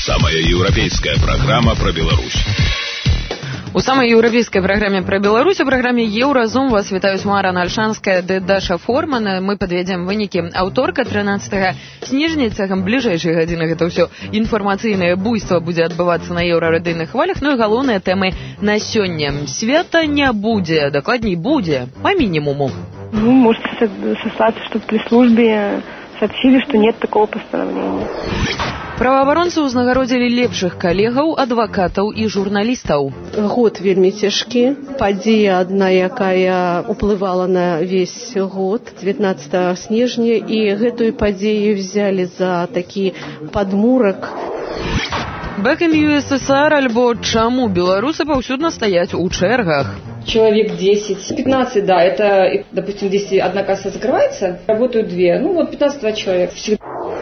Самая еўрапейская программа про Беларусь. У самой еўрапейской программе про Беларусь, у программе Еўразум вас вітаюць Мара Нальшанская ды Даша Форман. Мы подведем вынікі аўторка 13 снежня. Цягам бліжэйшай гадзіны гэта ўсё інфармацыйнае буйство будзе адбывацца на еўрарадыйных хвалях. Ну і галоўныя тэмы на сёння. Свята не будзе, дакладней будзе, по минимуму. Ну, можете сослаться, что при службе сообщили, что нет такого постановления. Праваабаронцы ўзнагародзілі лепшых калегаў, адвакатаў і журналістаў. Год вельмі цяжкі. Падзея адна, якая уплывала на весь год, 19 снежня, і гэтую падзею взяли за такі падмурак. Back in USSR альбо чаму беларусы паўсюдна стаяць у чэргах. Человек 10-15, да, это, допустим, здесь одна касса закрывается, работают две, ну вот 15 человек всегда.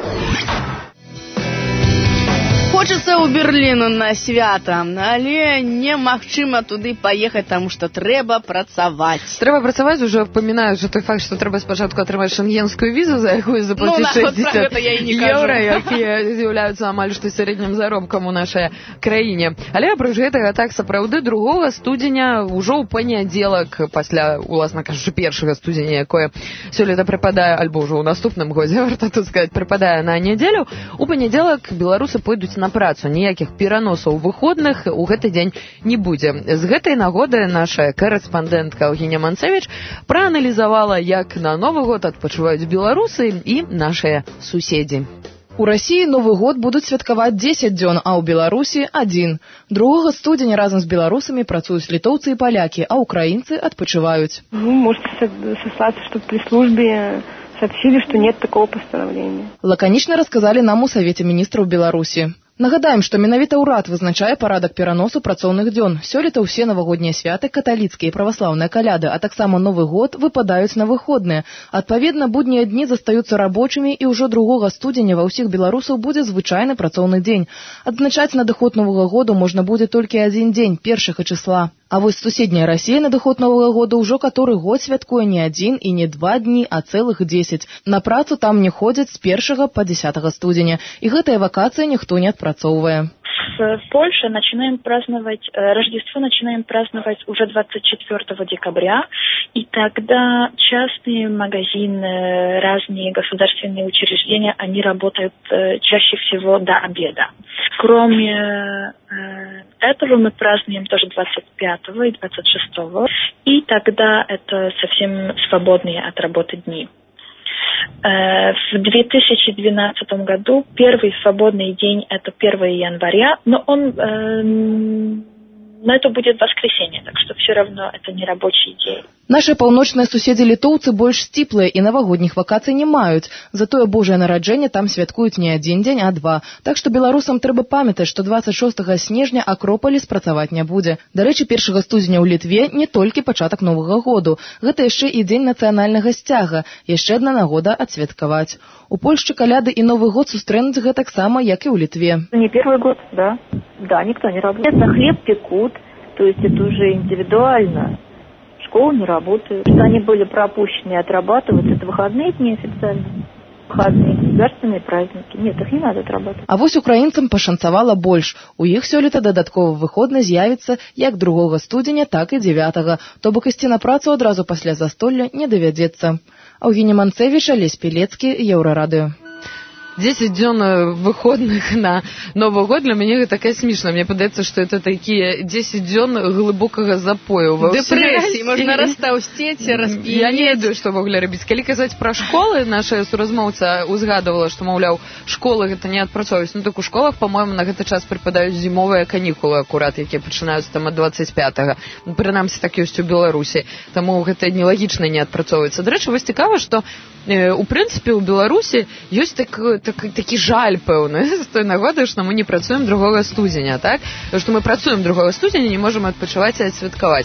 Хочется у Берліну на свята, але немагчыма туды паехаць, таму што трэба працаваць. Трэба працаваць, уже памінаю же той факт, што трэба спачатку атрымаць шенгенскую візу, за якую заплаціць 60 еўра, якія з'яўляюцца амаль што сярэднім заробкам у нашай краіне. Але апроч гэтага, так сапраўды 2 студзеня ўжо ў панядзелак, пасля, уласна кажучы, 1 студзеня, якое сёлета прыпадае, альбо ўжо ў наступным годзе, варта тут сказаць, прыпадае на нядзелю, у панядзелак беларусы пойдуць на працу, ніякіх пераносаў выходных у гэты дзень не будзе. З гэтай нагоды наша корэспандэнтка Евгения Манцевич прааналізавала, як на Новы год адпачываюць беларусы і нашыя суседзі. У России Новый год будут святкаваць 10 дзён, а ў Беларусі 1. 2 студзеня разам з беларусамі працуюць літоўцы і палякі, а украінцы адпачываюць. Ну, можете сослаться, что при службе сообщили, что нет такого постановления. Лаканічна расказалі нам у Савете міністраў Беларусі. Нагадаем, што менавіта ўрад вызначае парадак пераносу працоўных дзён. Сёлета ўсе навагоднія святы, каталіцкія і праваслаўныя каляды, а таксама Новы год выпадаюць на выходныя. Адпаведна, буднія дні застаюцца рабочымі, і ўжо 2 студзеня ва ўсіх беларусаў будзе звычайны працоўны дзень. Адзначаць надыход Новага году можна будзе толькі адзін дзень, 1 числа. А вось суседняя Расія надыход Новага года ўжо каторы год святкуе не 1 і не 2 дні, а цэлых 10. На працу там не ходзяць з 1 по 10 студзеня. І гэтая вакацыя ніхто не адпрацоўвае. В Польше Рождество начинаем праздновать уже 24 декабря, и тогда частные магазины, разные государственные учреждения, они работают чаще всего до обеда. Кроме этого мы празднуем тоже 25 и 26, и тогда это совсем свободные от работы дни. В 2012 году первый свободный день – это 1 января, но это будет воскресенье, так что все равно это не рабочий день. Наши паўночныя суседзі літоўцы больш сціплыя і навагодніх вакацый не маюць. Затое Божае нараджэнне там святкуюць не 1 дзень, а 2. Так што беларусам трэба памятаць, што 26 снежня Акропаліс працаваць не будзе. Дарэчы, 1 студзеня ў Літве не толькі пачатак Новага году. Гэта яшчэ і дзень нацыянальнага сцяга. Яшчэ адна нагода адсвяткаваць. У Польшчы каляды і Новы год сустрэнуць гэтаксама, як і ў Літве. Не первый год, да. Да, никто не работает. На хлеб пекут, то есть это уже индивидуально. Школы не работают. Что они были пропущены и отрабатывать, это выходные дни официально. Выходные, государственные праздники. Нет, их не надо отрабатывать. А вось украінцам пашанцавала больш. У іх сёлета дадатковы выходны з'явіцца як 2 студзеня, так і 9. То бок ісці на працу адразу пасля застолля не давядзецца. Евгения Манцевич, Олесь Пелецкі, Еўрарадыё. 10 дзён выходных на Новый год для мяне гэта касмічна. Мне падаецца, што это такія 10 дзён глыбокага запою. Дэпрэсіі, можна растаўсцець, расп'янець. Я не ведаю, што вогуле рабіць. Калі казаць пра школы, наша суразмоўца узгадывала, што, маўляў, школы гэта не адпрацоўваюць. Ну так у школах, па-мойму, на гэты час прыпадаюць зімовыя канікулы акурат, якія пачынаюцца там ад 25-го. Прынамсі, так ёсць у Беларусі. Таму гэта нелагічна не адпрацоўваецца. Дарэчы, вось цікава, што у прынцыпе у Беларусі ёсць такі жаль пэўны з той нагоды, што мы не працуем 2 студзеня, так? Што мы працуем 2 студзеня, не можам адпачываць і адсвяткаваць.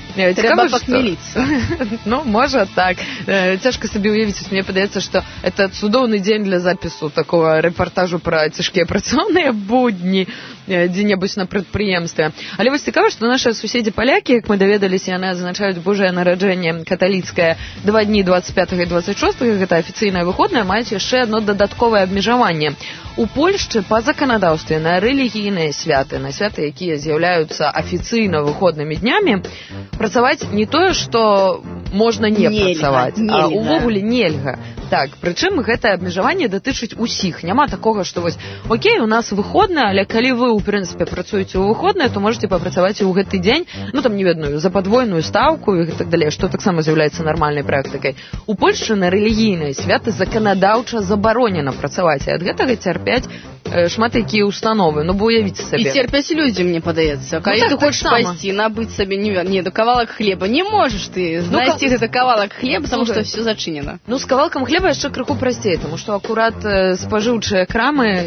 Трэба пахмеліцца. Ну, можа так. Цяжка сабе уявіць, мне падаецца, што это цудоўны дзень для запісу такого рэпартажу пра цяжкія працоўныя будні дзе-небудзь на прадпрыемстве. Але вось цікава, што нашыя суседзі палякі, як мы даведаліся, яны адзначаюць Божае нараджэнне каталіцкае 2 дні 25 і 26, гэта афіцыйнае выходнае, маюць яшчэ одно дадатковае абмежаванне. У Польшчы па заканадаўстве на рэлігійныя святы, на святы, якія з'яўляюцца афіцыйна выходнымі днямі, працаваць не тое, што можна не працаваць, а увогуле нельга. Так, прычым гэтае абмежаванне датычыць усіх. Няма такога, што вось, окей, у нас выходнае, але калі вы, у прынцыпе, працуеце ў выходнае, то можете папрацаваць і ў гэты дзень, ну там не ведаю, за падвойную стаўку і так далее, што таксама з'яўляецца нармальнай практыкай. У Польшчы на рэлігійныя святы заканадаўча забаронена працаваць, і ад гэтага цярпяць шмат якія установы, ну бо уявіце сабе. І церпяць людзі, мне падаецца. Калі ты хочаш пайсці, набыць сабе не до кавалак хлеба, не можаш ты знайсці гэта кавалак хлеба, потому што все зачынена. Ну, з кавалкам хлеба яшчэ крыху прасцей, тому што акурат спажыўчыя крамы,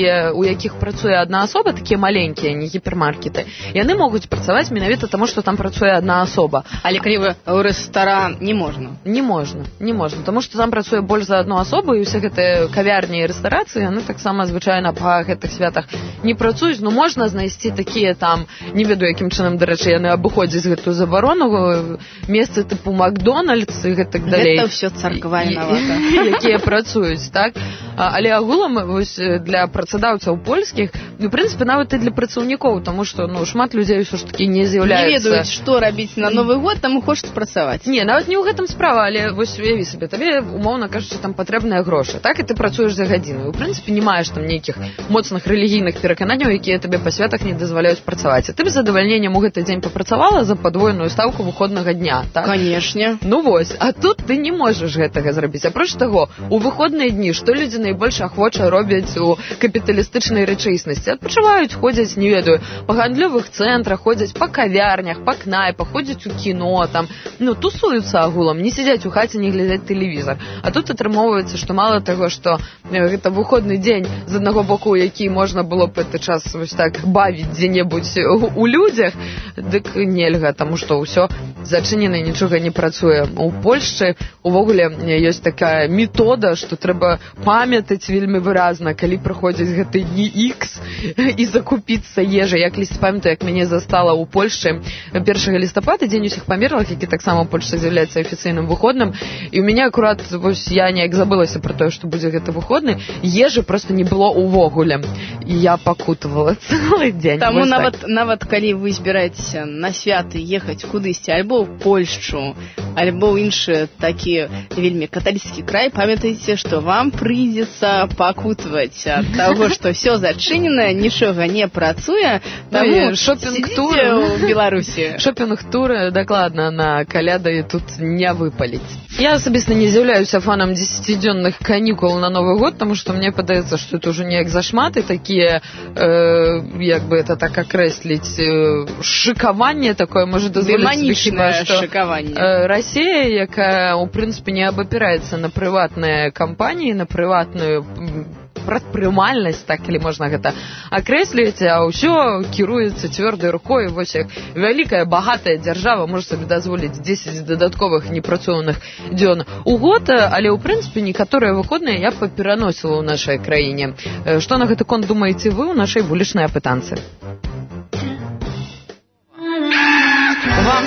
у якіх працуе адна асоба, такія маленькія, не гіпермаркеты, яны могуць працаваць менавіта таму, што там працуе адна асоба. Але калі вы ў рэстаран, не можна. Не можна, таму што там працуе больш за адну асобу, і ўсе гэтыя кавярні і рэстарацыі, яны таксама звычайна па гэтых святах не працуюць, ну можна знайсці такія там, не ведаю, якім чынам, дарэчы, яны абыходзяць гэтую забарону, месцы тыпу Макдональдс і гэтак далей. Гэта ўсё царква вінавата. Якія працуюць, так? Але агулам вось для працадаўцаў польскіх, у прынцыпе, нават і для працаўнікоў, таму што шмат людзей ўсё ж такі не з'яўляюцца. Не ведаюць, што рабіць на Новы год, таму хочуць працаваць. Не, нават не ў гэтым справа, але вось уяві сабе, табе, умоўна кажучы, там патрэбныя грошы, так? І ты працуеш за гадзіну. У прынцыпе, не маеш там нейкіх моцных рэлігійных перакананняў, якія табе па святах не дазваляюць працаваць. А ты б з задавальненнем у гэты дзень папрацавала за падвойную стаўку выходнага дня, так? Канешне. Ну вось, а тут ты не можаш гэтага зрабіць. Апроч таго, у выходныя дні, што людзі найбольш ахвоча робяць у капіталістычнай рэчаіснасці? Адпачываюць, ходзяць, не ведаю, па гандлёвых цэнтрах, ходзяць па кавярнях, па кнайпах, ходзяць у кіно, там, тусуюцца агулам, не сядзяць у хаце, не глядзяць тэлевізар. А тут атрымоўваецца, што мала таго, што гэта выходны дзень, з аднаго боку, які можна было б гэты час вось так бавіць дзе-небудзь у людзях, дык нельга, таму што ўсё зачынена, нічога не працуе. У Польшчы увогуле ёсць такая метода, што трэба памятаць вельмі выразна, калі прыходзіць гэты дні X і закупіцца ежай. Я калісьці памятаю, як мяне застала ў Польшчы 1 лістапада, дзень усіх памерлых, які таксама ў Польшчы з'яўляецца афіцыйным выходным, і ў мяне акурат вось я неяк забылася пра тое, што будзе гэты выходны, ежы проста не было ўвогуле. І я пакутавала цэлы дзень. Таму нават калі вы збіраецеся на святы ехаць кудысьці, альбо ў Польшчу, альбо ў іншы такі вельмі каталіцкі край, памятайце, што вам прыйдзецца пакутаваць ад таго, што ўсё зачынена, нічога не працуе, таму шопінг-туры ў Беларусі. Шопінг-туры дакладна на каляды тут не выпаліць. Я асабіста не з'яўляюся фанам 10-дзённых канікул на Новы год, таму што мне падаецца, што это ўжо неяк зашмат, і такія, як бы это так акрэсліць, шыкаванне такое можа дазволіць хіба што Расія, якая, у прынцыпе, не абапіраецца на прыватныя кампаніі, на прыватную прадпрымальнасць, так, калі можна гэта акрэсліць, а ўсё кіруецца цвёрдай рукой. Вось як вялікая, багатая дзяржава можа сабе дазволіць 10 дадатковых непрацоўных дзён у год, але, ў прынцыпе, некаторыя выходныя я папераносіла ў нашай краіне. Што на гэты конт думаеце вы ў нашай вулічнай апытанцы? Вам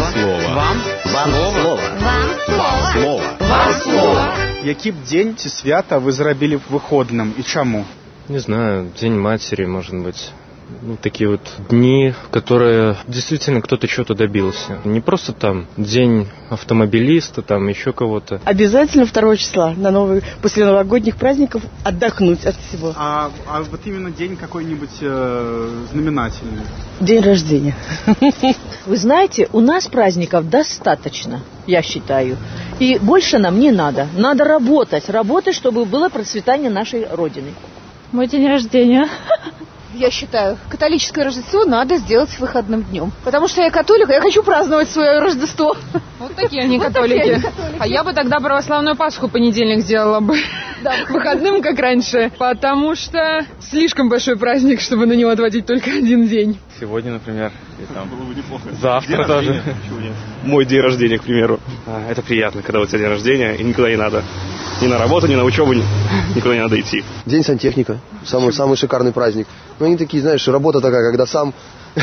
слово. Які б дзень ці свята вы зрабілі б выходным і чаму? Не знаю, День матери, может быть. Такие вот дни, в которые действительно кто-то чего-то добился. Не просто там день автомобилиста, там еще кого-то. Обязательно 2 числа, после новогодних праздников, отдохнуть от всего. А вот именно день какой-нибудь знаменательный? День рождения. Вы знаете, у нас праздников достаточно, я считаю. И больше нам не надо. Надо работать, чтобы было процветание нашей Родины. Мой день рождения. Я считаю, католическое Рождество надо сделать выходным днем. Потому что я католик, я хочу праздновать свое Рождество. Вот такие они католики. А я бы тогда православную Пасху понедельник сделала бы. выходным, как раньше, потому что слишком большой праздник, чтобы на него отводить только один день. Сегодня, например, и там было бы неплохо. Завтра тоже. Мой день рождения, к примеру. Это приятно, когда у тебя день рождения, и никуда не надо. Ни на работу, ни на учебу, никуда не надо идти. День сантехника. Самый шикарный праздник. Ну, они такие, знаешь, работа такая, когда сам...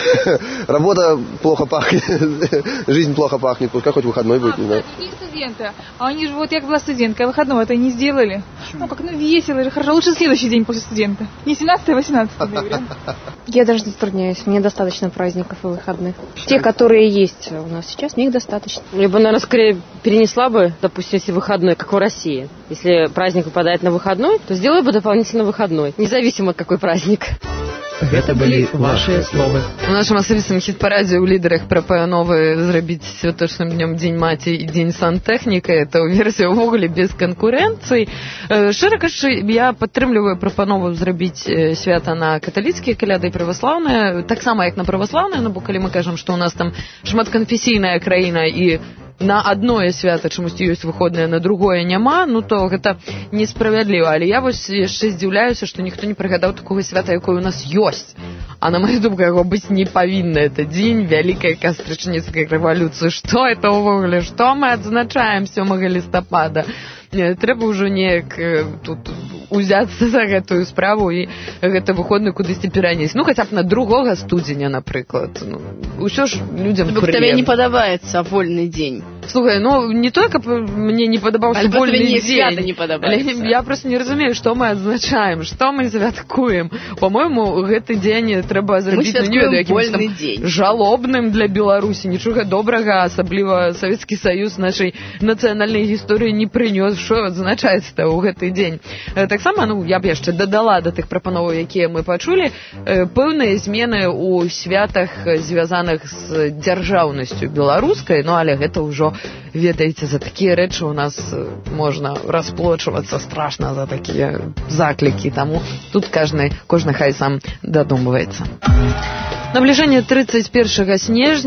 Работа плохо пахнет, жизнь плохо пахнет, пускай хоть выходной будет, не знаю. Такие студенты, а они же вот, я была студенткой, а выходного это не сделали. Весело же, хорошо, лучше следующий день после студента. Не 17, а 18 ноября. Я даже затрудняюсь, мне достаточно праздников и выходных. Те, которые есть у нас сейчас, мне их достаточно. Я бы, наверное, скорее перенесла бы, допустим, если выходной, как в России. Если праздник выпадает на выходной, то сделаю бы дополнительно выходной, независимо какой праздник. Гэта былі вашыя словы. У нашым асабістым хіт-парадзе ў лідарах прапановы зрабіць святочным днём Дзень маці і Дзень сантэхніка. Это версія ўвогуле без канкурэнцыі. Шчыра кажучы, я падтрымліваю прапанову зрабіць свята на каталіцкія каляды і праваслаўныя, таксама як на праваслаўныя, бо калі мы кажам, што ў нас там шматканфесійная краіна і на одное свята чамусьці ёсць выходнае, на другое няма, то гэта несправядліва. Але я вось яшчэ здзіўляюся, што ніхто не прыгадаў такога свята, якое у нас ёсць. А на маю думку, яго быць не павінна. Это дзень вялікай кастрычніцкай рэвалюцыі. Што это ўвогуле? Што мы адзначаем 7 лістапада? Трэба ўжо неяк тут узяцца за гэтую справу і гэты выходны кудысьці перанесці. Хаця б на 2 студзеня, напрыклад. Усё ж людзям прыемна. Табе не падабаецца вольны дзень. Слухай, не то, каб мне не падабаўся вольны дзень. Не падабаецца. Я просто не разумею, што мы адзначаем, што мы святкуем. По-мойму, гэты дзень трэба зрабіць вольны дзень. Жалобным для Беларусі. Нічога добрага, асабліва Савецкі Саюз нашай нацыянальнай гісторыі не прынёс. Што адзначаецца ў гэты дзень? Таксама, я б яшчэ дадала да тых прапановаў, якія мы пачулі, пэўныя змены ў святах, звязаных з дзяржаўнасцю беларускай, але гэта ўжо, ведаеце, за такія рэчы у нас можна расплочвацца страшна за такія заклікі, таму тут кожны хай сам дадумваецца. Набліжэнне 31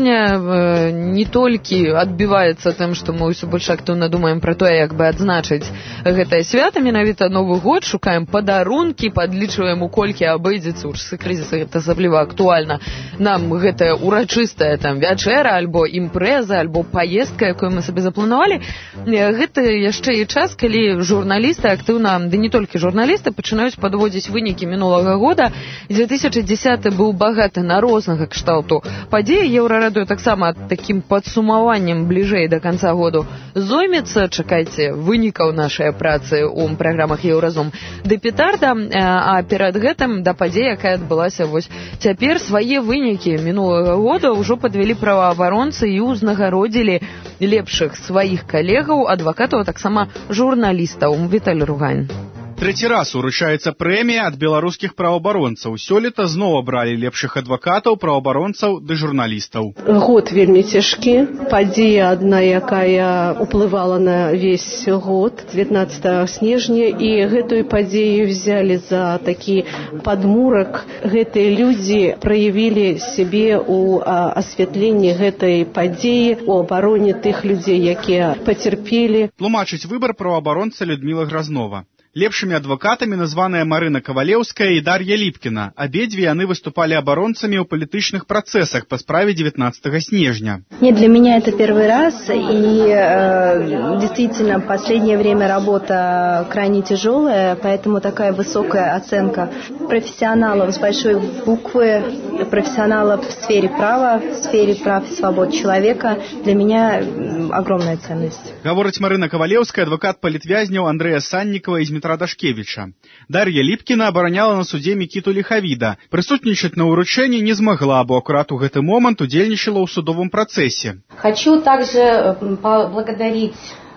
снежня не толькі адбіваецца тым, што мы ўсё больш актыўна думаем пра тое, як бы адзначыць гэтае свята, менавіта Новы год, шукаем падарункі, падлічваем, у колькі абыдзецца ў часы крызіса, гэта асабліва актуальна. Нам гэтая урачыстая вячэра, альбо імпрэза, альбо паездка, якую мы сабе запланавалі, гэта яшчэ і час, калі журналісты актыўна, ды не толькі журналісты, пачынаюць падводзіць вынікі мінулага года. 2010 быў багаты на рознага кшталту падзеі. Еўрарадыё таксама такім падсумаваннем бліжэй да канца году зоймецца. Чакайце вынікаў нашай працы ў праграмах Еўразум да петарда, а перад гэтым да падзеі, якая адбылася вось цяпер. Свае вынікі мінулага года ўжо падвялі праваабаронцы і ўзнагародзілі лепшых сваіх калегаў, адвакатаў, таксама журналістаў. Віталь Ругань. Трэці раз уручаецца прэмія ад беларускіх праваабаронцаў. Сёлета зноў абралі лепшых адвакатаў, праваабаронцаў ды журналістаў. Год вельмі цяжкі. Падзея адна, якая уплывала на весь год, 19 снежня, і гэтую падзею взяли за такі падмурак. Гэтыя людзі праявілі сябе ў асвятленні гэтай падзеі, у абароне тых людзей, якія пацярпелі. Тлумачыць выбар праваабаронца Людміла Гразнова. Лепшымі адвакатамі названая Марына Кавалеўская і Дар'я Ліпкіна. Абедзве яны выступали абаронцамі ў палітычных працэсах по справе 19 снежня. Нет, для меня это первый раз, и действительно в последнее время работа крайне тяжелая, поэтому такая высокая оценка профессионалов с большой буквы, профессионалов в сфере права, в сфере прав и свобод человека для меня огромная ценность. Гаворыць Марына Кавалеўская, адвокат палітвязняў Андрэя Саннікава і Дмітра Дашкевіча. Дар'я Ліпкіна абараняла на суде Мікіту Ліхавіда. Прысутнічаць на ўручэнні не змагла, бо акурат у гэты момант удзельнічала ў судовым працэсе. Хочу также поблагодарить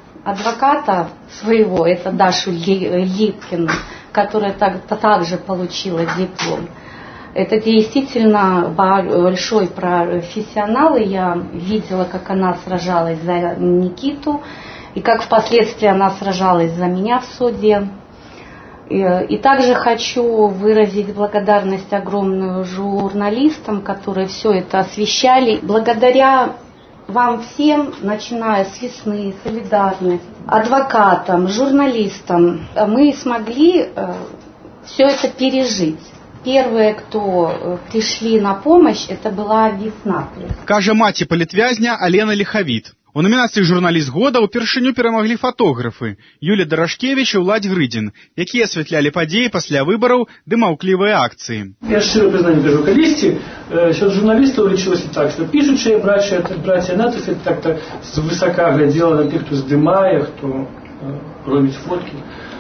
адвоката своего, это Дашу Липкину, которая также получила диплом. Это действительно большой профессионал, и я видела, как она сражалась за Никиту, и как впоследствии она сражалась за меня в суде. И также хочу выразить благодарность огромную журналистам, которые все это освещали. Благодаря вам всем, начиная с весны, солидарность, адвокатам, журналистам, мы смогли все это пережить. Первые, кто пришли на помощь, это была весна. Кажа маці палітвязня Алена Лихавід. У номінацыі «Журналіст года» упершыню перамаглі фотографы Юлія Дарашкевіч і Уладзь Грыдзін, якія асвятлялі падзеі пасля выбараў ды маўклівыя акцыі. Я шчыра прызнанне кажу, калісьці сярод журналістаў лічылася так, што пішучыя братья нацыі так-то звысака глядзела на тых, хто здымае, хто робіць фоткі.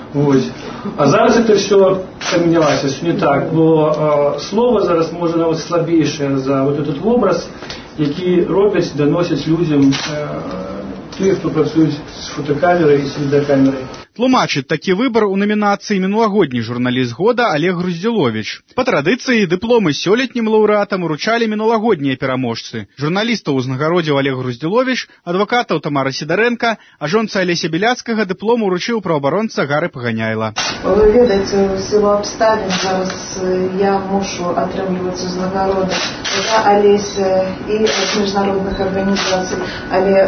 А зараз это все поменялось, все не так. Но слово зараз може навіть слабейшее за вот этот образ, які роблять, доносять людям тих, хто працюють з фотокамерою і з відеокамерою. Тлумачыць такі выбар у номінацыі «Мінулагодні журналіст года» Олег Груздзіловіч. Па традыцыі дыпломы сёлетнім лаўрэатам уручалі мінулагоднія пераможцы. Журналістаў узнагародзіў Олег Груздзіловіч, адвакатаў Тамара Сідарэнка, а жонцы Алеся Біляцкага дыплом уручыў праваабаронца Гары Паганяйла. Ви ведаеце, у силу обставин зараз я мушу атрымліваць узнагароды за Олеся і ад міжнародных арганізацый, але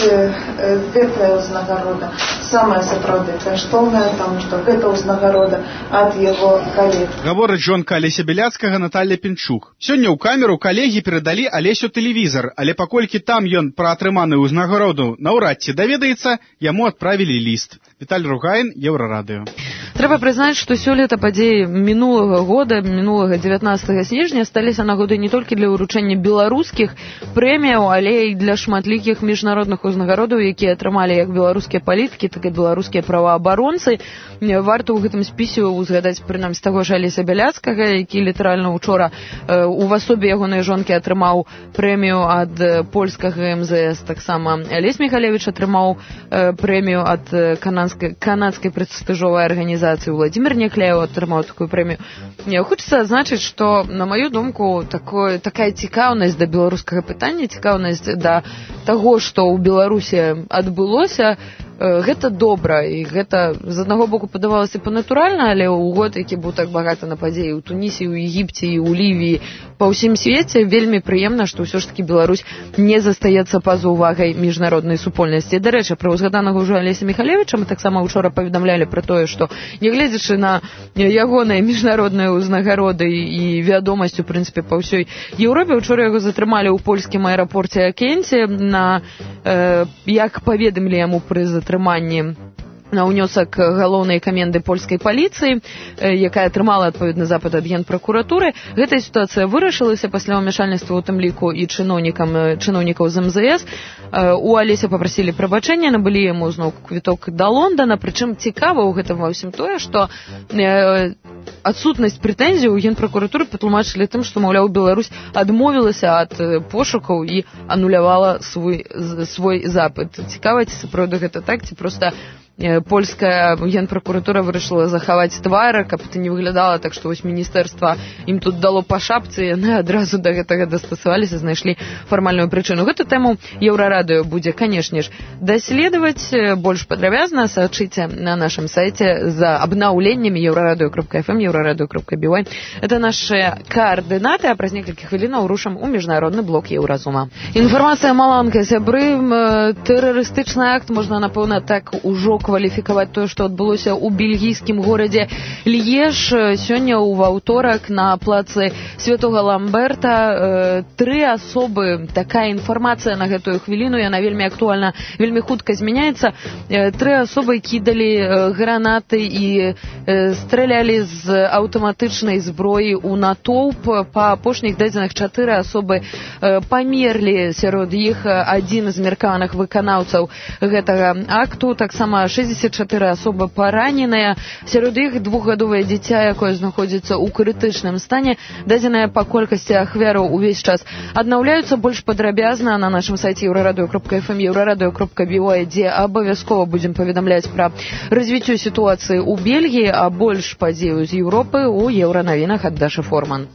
гэтая узнагарода самая сапраўдная каштоўная, таму што гэта ўзнагарода ад яго калег. Гаворыць жонка Алеся Біляцкага Наталья Пінчук. Сёння ў камеру калегі перадалі Алесю тэлевізар, але паколькі там ён пра атрыманую ўзнагароду наўрад ці даведаецца, яму адправілі ліст. Віталь Ругаін, Еўрарадыё. Трэба прызнаць, што сёлета падзеі мінулага года, мінулага 19 снежня сталіся нагодай не толькі для ўручэння беларускіх прэміяў, але і для шматлікіх міжнародных узнагародаў, якія атрымалі як беларускія палітыкі, так і беларускія праваабаронцы. Варта ў гэтым спісе узгадаць прынамсі таго ж Алеся Біляцкага, які літаральна учора у асобе ягонай жонкі атрымаў прэмію ад польскага МЗС. Таксама Алесь Михалевіч атрымаў прэмію ад канадскай прэстыжовай арганізацыі. Владимир Некляев атрымаў такую прэмію. Хочется адзначыць, што, на маю думку, такая цікаўнасць да беларускага пытання, цікаўнасць да таго, што ў Беларусі адбылося, гэта добра, і гэта з аднаго боку падавалася панатуральна, але ў год, які быў так багата на падзеі ў Тунісе, ў Егіпце і ў Лівіі, па ўсім свеце, вельмі прыемна, што ўсё ж такі Беларусь не застаецца па-за ўвагай міжнароднай супольнасці. Дарэчы, пра ўзгаданага ўжо Алеся Михалевіча мы таксама учора паведамлялі пра тое, што нягледзячы на ягоныя міжнародныя ўзнагароды і вядомасць, у прынцыпе, па ўсёй Еўропе, учора яго затрымалі ў польскім аэрапорце Акенце на, як паведамілі яму пры затрыманні, на ўнёсак галоўнай каменды польскай паліцыі, якая атрымала адпаведны запыт ад генпракуратуры. Гэтая сітуацыя вырашылася пасля ўмяшальніцтва ў тым ліку і чыноўнікаў з МЗС. У Алеся папрасілі прабачэння, набылі яму зноў квіток да Лондона, прычым цікава ў гэтым ва ўсім тое, што адсутнасць прэтэнзій у генпракуратуры патлумачылі тым, што, маўляў, Беларусь адмовілася ад пошукаў і анулявала свой запыт. Цікава, ці сапраўды гэта так, ці проста польская генпракуратура вырашыла захаваць твар, каб это не выглядала так, што вось міністэрства ім тут дало па шапцы, яны адразу да гэтага дастасаваліся, знайшлі фармальную прычыну. Гэту тэму Еўрарадыё будзе, канешне ж, даследаваць больш падрабязна. Сачыце на нашым сайце за абнаўленнямі euraradыё.fm, euraradыё.by. Это наши координаты, а праз некалькі хвілінаў рушым у міжнародны блок Еўразума. Інфармацыя маланка, сябры. Тэрарыстычны акт можна, напэўна, так ужо кваліфікаваць тое, што адбылося ў бельгійскім горадзе Льеж. Сёння ў аўторак на плацы Святога Ламберта 3 асобы, такая інфармацыя на гэтую хвіліну, яна вельмі актуальна, вельмі хутка змяняецца. 3 асобы кідалі гранаты і стралялі з аўтаматычнай зброі ў натоўп. Па апошніх дадзеных 4 асобы памерлі, сярод іх адзін з меркаваных выканаўцаў гэтага акту, таксама 64 асобы параненыя, сярод іх 2-гадовае дзіця, якое знаходзіцца ў крытычным стане. Дадзеныя па колькасці ахвяраў увесь час аднаўляюцца больш падрабязна на нашым сайце euraradыё.fm, euraradыё.by, дзе абавязкова будзем паведамляць пра развіццё сітуацыі ў Бельгіі, а больш падзею з Еўропы ў еўранавінах ад Дашы Форман.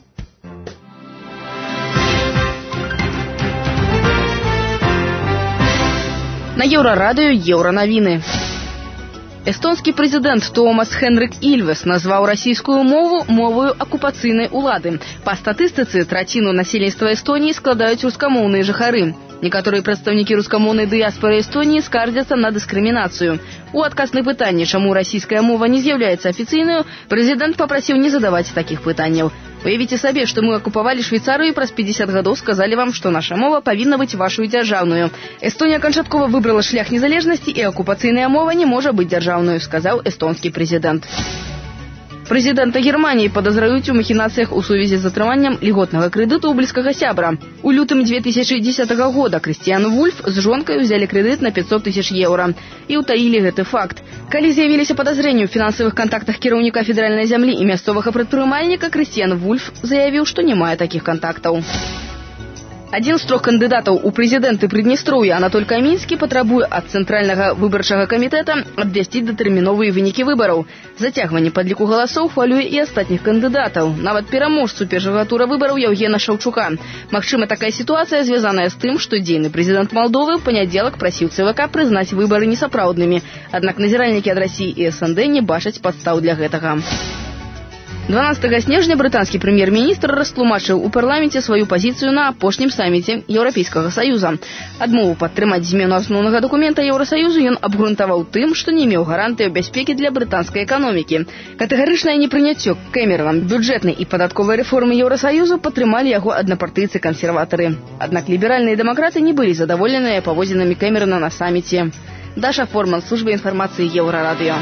На Еўрарадыё еўранавіны. Эстонскі прэзідэнт Томас Хенрик Ільвес назваў расійскую мову мовою акупацыйнай улады. Па статыстыцы, траціну насельніцтва Эстоніі складаюць рускамоўныя жыхары. Некаторыя прадстаўнікі рускамоўнай дыяспоры Эстоніі скардзяцца на дыскрымінацыю. У адказ на пытанне, чаму расійская мова не з'яўляецца афіцыйнаю, прэзідэнт папрасіў не задаваць такіх пытанняў. Уявіце сабе, што мы акупавалі Швейцарыю і праз 50 гадоў сказалі вам, што наша мова павінна быць вашую дзяржаўную. Эстонія канчаткова выбрала шлях незалежнасці, і акупацыйная мова не можа быць дзяржаўнаю, сказаў эстонскі прэзідэнт. Прэзідэнта Германіі падазраюць у махінацыях у сувязі з атрыманнем льготнага крэдыту ў блізкага сябра. У лютым 2010 года Крыстіян Вульф з жонкай узялі крэдыт на 500 000 еўра і ўтаілі гэты факт. Калі з'явіліся падазрэнні ў фінансавых кантактах кіраўніка федэральнай зямлі і мясцовага прадпрымальніка, Крыстіян Вульф заявіў, што не мае такіх кантактаў. Адзін з 3 кандыдатаў у прэзідэнты Прыднестроўя, Анатоль Камінскі, патрабуе ад Цэнтральнага выбарчага камітэта абвясціць датэрміновыя вынікі выбараў. Зацягванне падліку галасоў хвалюе і астатніх кандыдатаў, нават пераможцу першага тура выбараў Яўгена Шаўчука. Магчыма, такая сітуацыя звязаная з тым, што дзейны прэзідэнт Малдовы ў панядзелак прасіў ЦВК прызнаць выбары несапраўднымі. Аднак назіральнікі ад Расіі і СНД не бачаць падстаў для гэтага. 12 снежня брытанскі прэм'ер-міністр растлумачыў у парламенце сваю пазіцыю на апошнім саміце Еўрапейскага саюза. Адмову падтрымаць змену асноўнага дакумента Еўрасаюзу ён абгрунтаваў тым, што не меў гарантыяў бяспекі для брытанскай эканомікі. Катэгарычнае непрыняццё Кэмеронам бюджэтнай і падатковай рэформы Еўрасаюзу падтрымалі яго аднапартыйцы-кансерватары. Аднак ліберальныя дэмакраты не былі задаволеныя паводзінамі Кэмерона на саміце. Даша Форман, служба інфармацыі Еўрарадыё.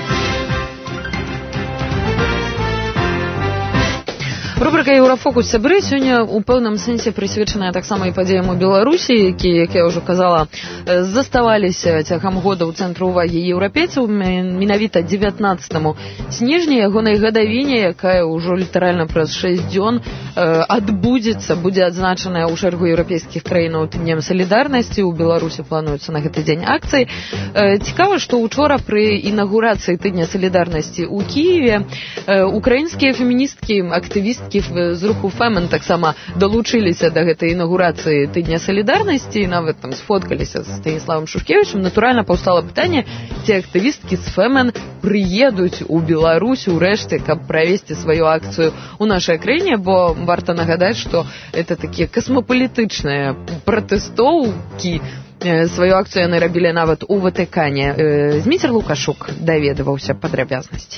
Рубрика «Еўрафокус» сябры сёння ў пэўным сэнсе прысвечаная таксама і падзеям у Беларусі, якія, як я ўжо казала, заставаліся цягам года ў цэнтры ўвагі еўрапейцаў. Менавіта 19 снежня ягонай гадавіне, якая ўжо літаральна праз 6 дзён адбудзецца, будзе адзначаная ў шэрагу еўрапейскіх краінаў Днем салідарнасці. У Беларусі плануецца на гэты дзень акцыі. Цікава, што учора пры інагурацыі Тыдня салідарнасці ў Кіеве украінскія феміністкі, актывісткі з руху Фемен таксама далучыліся да гэтай інагурацыі Тыдня салідарнасці і нават там сфоткаліся з Станіславом Шушкевічем. Натуральна паўстала пытанне, ці актывісткі з Фемен прыедуць у Беларусь урэшце, каб правесці сваю акцыю ў нашай краіне, бо варта нагадаць, што это такія касмапалітычныя пратэстоўкі. Сваю акцыю яны рабілі нават у Ватыкане. Зміцер Лукашук даведаваўся падрабязнасці.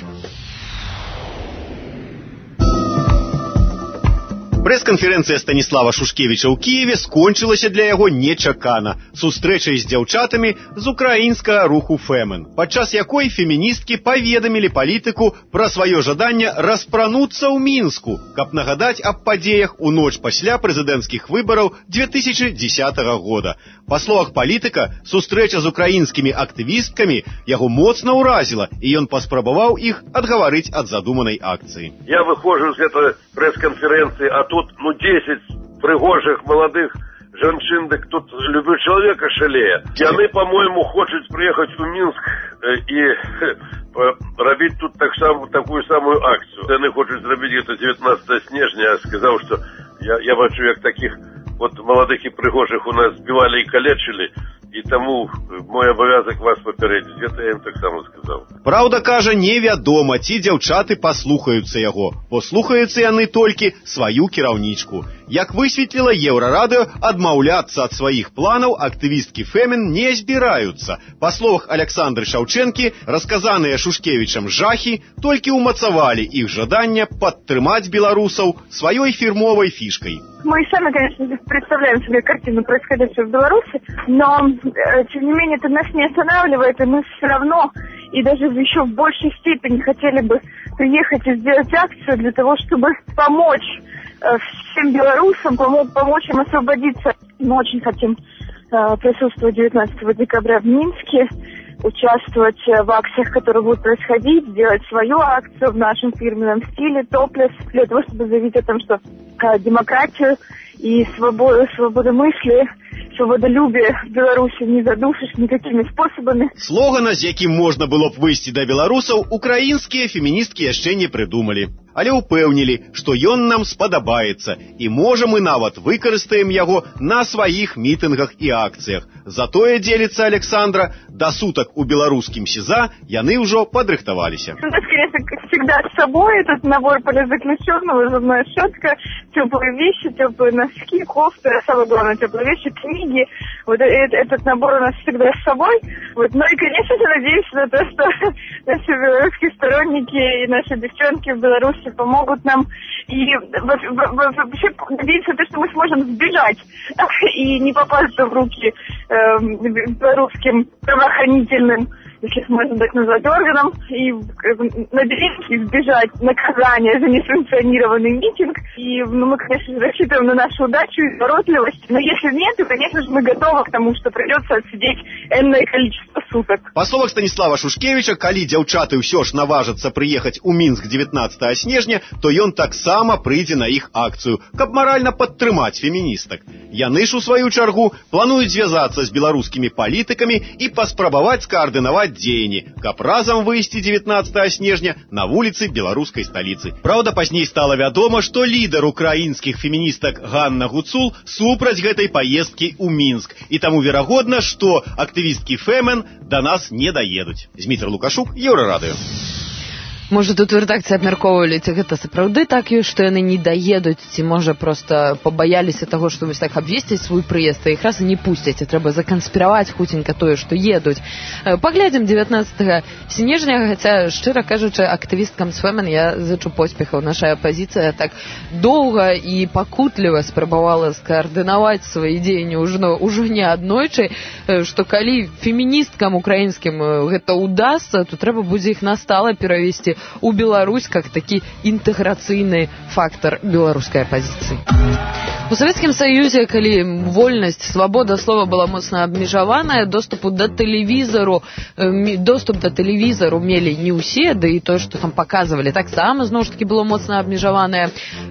Прэс-канферэнцыя Станіслава Шушкевіча ў Кіеве скончылася для яго нечакана сустрэчай з дзяўчатамі з украінскага руху Фемен, падчас якой феміністкі паведамілі палітыку пра сваё жаданне распрануцца ў Мінску, каб нагадаць аб падзеях у ноч пасля прэзідэнцкіх выбараў 2010 года. Па словах палітыка, сустрэча з украінскімі актывісткамі яго моцна ўразіла, і ён паспрабаваў іх адгаварыць ад задуманай акцыі. Я выходжу з гэтай прэс-канферэнцыі, а тут 10 прыгожых маладых жанчын, дык тут любы чалавека шалее. Яны, по-моему, хочуць прыехаць у Мінск і рабіць тут такую самую акцыю. Яны хочуць зрабіць гэта 19 снежня, сказаў, што я бачу, як такіх маладых і прыгожых у нас збівалі і калечылі, і таму мой абавязак вас папярэдзіць. Гэта я ім таксама сказаў. Праўда, кажа, невядома, ці дзяўчаты паслухаюцца яго. Послухаюцца яны толькі сваю кіраўнічку. Як высветліла Еўрарадыё, адмаўляцца ад сваіх планаў актывісткі Фемен не збіраюцца. Па словах Александры Шаўчэнкі, расказаныя Шушкевічам жахі толькі ўмацавалі іх жаданне падтрымаць беларусаў сваёй фірмовай фішкай. Мы сами, конечно, представляем себе картину происходящего в Беларуси, но, тем не менее, это нас не останавливает, и мы все равно, и даже еще в большей степени хотели бы приехать и сделать акцию для того, чтобы помочь всем белорусам, помочь им освободиться. Мы очень хотим присутствовать 19 декабря в Минске, участвовать в акциях, которые будут происходить, сделать свою акцию в нашем фирменном стиле, топлес, для того, чтобы заявить о том, что демократию и свободу мысли, свободолюбие в Беларуси не задушишь никакими способами. Слогана, з якім можна было б выйсці да беларусаў, украінскія феміністкі яшчэ не прыдумалі. але ўпэўнілі, што ён нам спадабаецца, і можа мы нават выкарыстаем яго на сваіх мітынгах і акцыях. Затое, дзеліцца Александра, да сутак у беларускім СИЗА яны ўжо падрыхтаваліся. У нас, конечно, как всегда, с собой этот набор политзаключенного, зубная щетка, теплые вещи, теплые носки, кофты, а самое главное, теплые вещи, книги. Вот этот набор у нас всегда с собой. Вот. Ну и, конечно же, надеюсь на то, что наши белорусские сторонники и наши девчонки в Беларуси помогут нам. И вообще надеюсь на то, что мы сможем сбежать и не попасться в руки белорусским правоохранительным, если можно так назвать, органам, и надеемся избежать наказания за несанкционированный митинг. И мы, конечно же, рассчитываем на нашу удачу и изворотливость. Но если нет, то, конечно же, мы готовы к тому, что придется отсидеть энное количество суток. Па словах Станіслава Шушкевіча, калі дзяўчаты ўсё ж наважацца прыехаць у Мінск 19 снежня, то ён таксама прыйдзе на іх акцыю, каб маральна падтрымаць феміністак. Яны ж, у сваю чаргу, плануюць звязацца з беларускімі палітыкамі і паспрабаваць скаардынаваць дзеянні, каб разам выйсці 19 снежня на вуліцы беларускай сталіцы. Праўда, пазней стала вядома, што лідар украінскіх феміністак Ганна Гуцул супраць гэтай паездкі ў Мінск, і таму верагодна, што актывісткі Фемен да нас не даедуць. Зміцер Лукашук, Еўрарадыё. Можа, тут в рэдакцыі абмяркоўвалі, ці гэта сапраўды так ёсць, што яны не даедуць, ці можа проста пабаяліся таго, што вось так абвесціць свой прыезд, а іх раз і не пусцяць, і трэба заканспіраваць хуценька тое, што едуць. Паглядзім 19 снежня, хаця, шчыра кажучы, актывісткам з Фемен я зычу поспехаў. Наша апазіцыя так доўга і пакутліва спрабавала скаардынаваць свае дзеянні ўжо не аднойчы, што калі феміністкам украінскім гэта ўдасца, то трэба будзе іх настала перавесці у Беларусь как такі інтэграцыйны фактор беларускай апазіцыі. У Савецкім Саюзе, калі вольнасць, свабода слова была моцна абмежаваная, доступ да тэлевізару мелі не ўсе, да і тое, што там паказвалі, таксама, зноў ж такі, было моцна абмежаванае.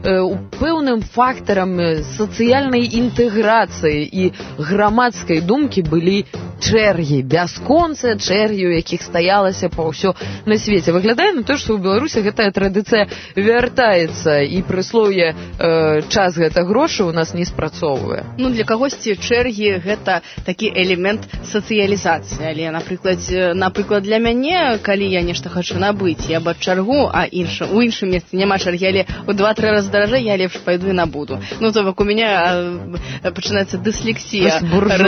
Пэўным фактарам сацыяльнай інтэграцыі і грамадскай думкі былі чэргі, бясконцыя чэргі, у якіх стаялася па ўсё на свеце. Выглядае на то, што ў Беларусі гэтая традыцыя вяртаецца, і прыслоўе «час гэта грошы» у нас не спрацоўвае. Ну, для кагосьці чэргі гэта такі элемент сацыялізацыі, але, напрыклад, для мяне, калі я нешта хочу набыць, я б чаргу, а у іншым месцы няма чэргі, але ў 2-3 разы даражэй, я лепш пайду і набуду. Ну, то бок у мяне пачынаецца дыслексія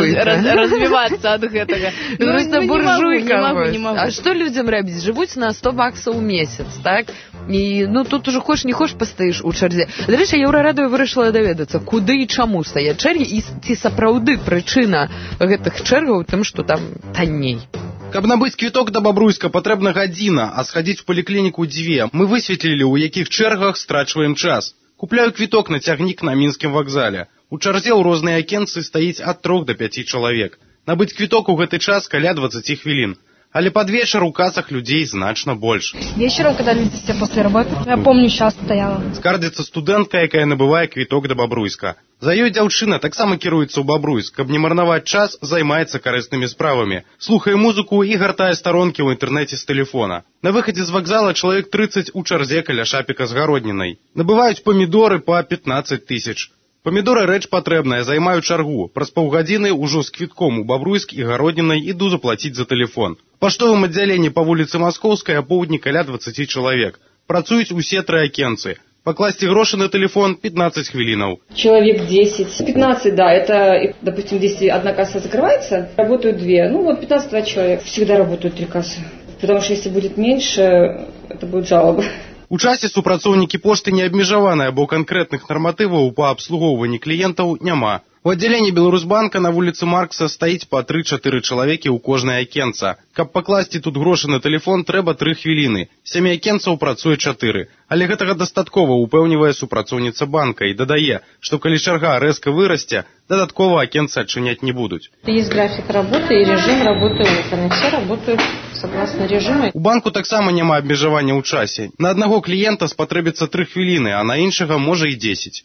развівацца ад гэтага. Просто буржуйка. А што людзям рабіць? Жывуць на $100 у месяц, так? І, тут уже хочеш не хочеш пастаіш у чарзе. До речі, Еўрарадыё вырашыла даведацца, куды і чаму стаяць чэргі, і ці сапраўды прычына гэтых чэргаў тым, што там танней. Каб набыць квіток да Бабруйска, патрэбна гадзіна, а схадзіць у паліклініку 2. Мы высветлілі, у якіх чэргах страчваем час. Купляю квіток на цягнік на мінскім вакзале. У чарзе ў розныя акенцы стаіць ад 3 до 5 чалавек. Набыць квіток у гэты час каля 20 хвілін. Але под вечер у кассах людей значно больше. Вечером, когда люди все после работы, я помню, сейчас стояла. Скардзіцца студэнтка, якая набывае квіток да Бабруйска. За ёй дзяўчына таксама кіруецца ў Бабруйск, каб не марнаваць час, займаецца карыснымі справамі. Слухае музыку і гартае старонкі ў інтэрнэце з тэлефона. На выхадзе з вакзала чалавек 30 у чарзе каля шапіка з гароднінай. Набываюць памідоры па 15 000. Памідоры рэч патрэбная, займаю чаргу. Праз паўгадзіны ўжо з квітком у Бабруйск і гароднінай іду заплаціць за тэлефон. Паштовым аддзяленні па вуліцы Маскоўскай апоўдні каля 20 чалавек. Працуюць усе 3 акенцы. Покласти гроши на телефон 15 хвилинов. Человек 10. 15, да, это, допустим, если одна касса закрывается, работают 2. 15 человек. Всегда работают 3 кассы. Потому что если будет меньше, это будет жалоба. У часе супрацоўнікі пошты не абмежаваныя, бо канкрэтных нарматываў па абслугоўванні кліентаў няма. У аддзяленні Беларусьбанка на вуліцы Маркса стаіць па 3-4 чалавекі ў кожнае акенца. Каб пакласці тут грошы на тэлефон, трэба 3 хвіліны. 7 акенцаў працуе 4. Але гэтага дастаткова, упэўнівае супрацоўніца банка, і дадае, што калі чарга рэзка вырасце, дадаткова акенцы адчыняць не будуць. Есть график работы и режим работы окон, и все работают согласно режиму. У банку таксама няма абмежавання ў часе. На аднаго кліента спатрэбіцца 3 хвіліны, а на іншага можа і 10.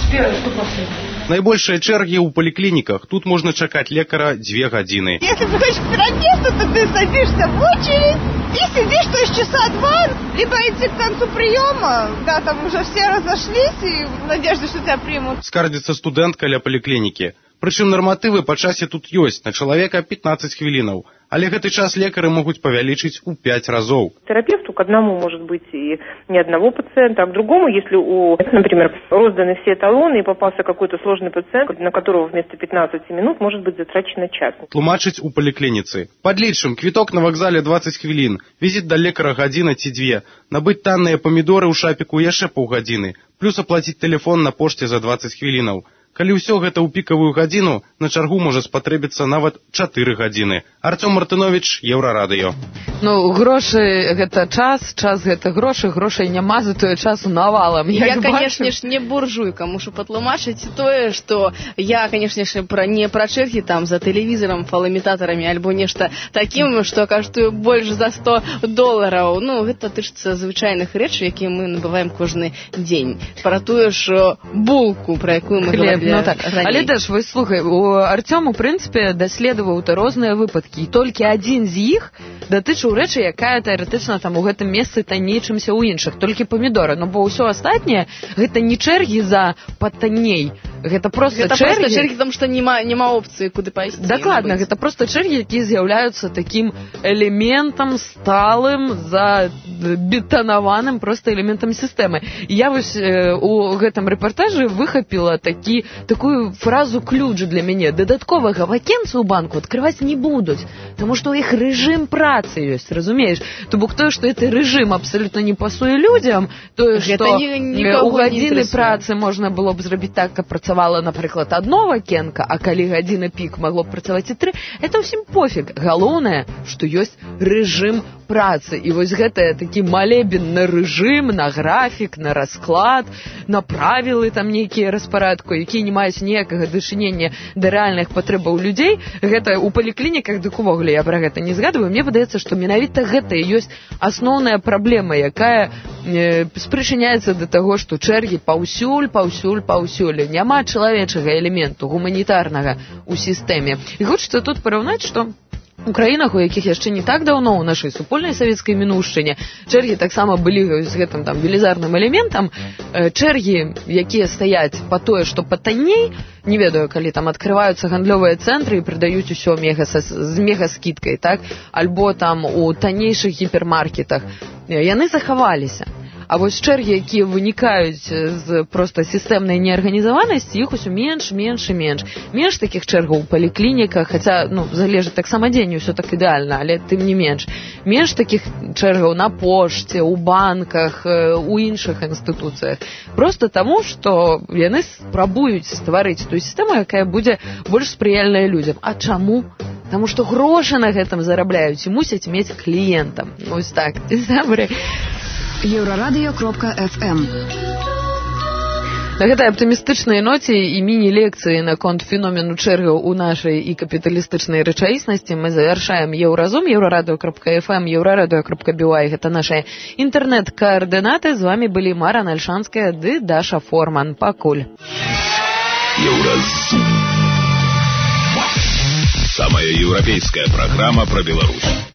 Найбольшыя чэргі ў паліклініках. Тут можна чакаць лекара 2 гадзіны. Если ты хочешь к терапевту, то ты садишься в очередь и сидишь, то есть часа 2, либо идти к концу приема, да, там уже все разошлись, и в надежде, что тебя примут. Скардзіцца студэнт каля паліклінікі. Прычым нарматывы па часе тут ёсць, на чалавека 15 хвілінаў. Але гэты час лекары могуць павялічыць у 5 разоў. Терапевту к одному может быть и не одного пациента, а к другому, если например, розданы все талоны и попался какой-то сложный пациент, на которого вместо 15 минут может быть затрачено час. Тлумачыць у паліклініцы. Падлічым, квіток на вакзале 20 хвілін, візіт да лекара гадзіна ці 2, набыць танныя памідоры ў шапіку яшчэ паўгадзіны, плюс аплаціць тэлефон на пошце за 20 хвілінаў. Калі ўсё гэта ў пікавую гадзіну, на чаргу можа спатрэбіцца нават 4 гадзіны. Артём Мартынович, Еўрарадыё. Ну, грошы гэта час гэта грошы, грошай няма, затое часу навалам. Я, конечно ж, не буржуйка, мушу патлумачыць тое, што я, конечно ж, не пра чэргі там за тэлевізарам, фаламітатарамі, альбо нешта такім, што каштуе больш за $100. Ну, гэта тычыцца звычайных рэчаў, якія мы набываем кожны дзень. Пра тое ж булку, пра якую мы говорили. Ну, так. Але Даш, вось слухай, Артём, у прынцыпе, даследаваў розныя выпадкі, і толькі адзін з іх датычыў рэчы, якая тэарэтычна там у гэтым месцы танней, чымся ў іншых, толькі памідоры, но бо ўсё астатняе гэта не чэргі за патанней, гэта проста чэргі, потому што няма опцыі куды пайсці. Дакладна, гэта проста чэргі, якія з'яўляюцца такім элементам сталым, забетанаваным проста элементам сістэмы. Я вось у гэтым рэпартажы выхапіла такую фразу-ключ для мяне. Дадатковага вакенцыю ў банку адкрываць не будуць, таму што ў іх рэжым працы ёсць, разумееш? То бок тое, што гэты рэжым абсалютна не пасуе людзям, тое, што у гадзіны працы можна было б зрабіць так, каб працавала, напрыклад, одно вакенка, а калі гадзіна пік магло б працаваць і 3, это ўсім пофіг. Галоўнае, што ёсць рэжым працы. І вось гэта такі малебен на рэжым, на графік, на расклад, на правілы там нейкія распарадку, якія не маюць ніякага дачынення да рэальных патрэбаў людзей. Гэта ў паліклініках, дык увогуле я пра гэта не згадваю. Мне падаецца, што менавіта гэта і ёсць асноўная праблема, якая спрычыняецца да таго, што чэргі паўсюль. Няма чалавечага элементу гуманітарнага ў сістэме. І хочацца тут параўнаць, што у краінах, у якіх яшчэ не так даўно ў нашай супольнай савецкай мінуўшчыне чэргі таксама былі з гэтым там велізарным элементам. Чэргі, якія стаяць па тое, што патанней, не ведаю, калі там адкрываюцца гандлёвыя цэнтры і прадаюць усё з мегаскідкай, так? Альбо там у таннейшых гіпермаркетах, яны захаваліся. А вось чэргі, якія вынікаюць з проста сістэмнай неарганізаванасці, іх усё менш. Менш такіх чэргаў у паліклініках, хаця, залежыць таксама дзень, усё так ідэальна, але тым не менш. Менш такіх чэргаў на пошце, у банках, у іншых інстытуцыях. Проста таму, што яны спрабуюць стварыць тую сістэму, якая будзе больш спрыяльная людзям. А чаму? Таму што грошы на гэтым зарабляюць і мусяць мець кліентам. Вось так. Добре. Еўрарадыё.фм. На гэтай аптымістычнай ноце і міні-лекцыі наконт феномену чэргаў у нашай і капіталістычнай рэчаіснасці мы завяршаем Еўразум, еўрарадыё.фм, еўрарадыё.бівай. Гэта нашыя інтэрнэт-каардынаты. З вамі былі Мара Нальшанская ды Даша Форман. Пакуль. Еўразум. Самая еўрапейская праграма пра Беларусь.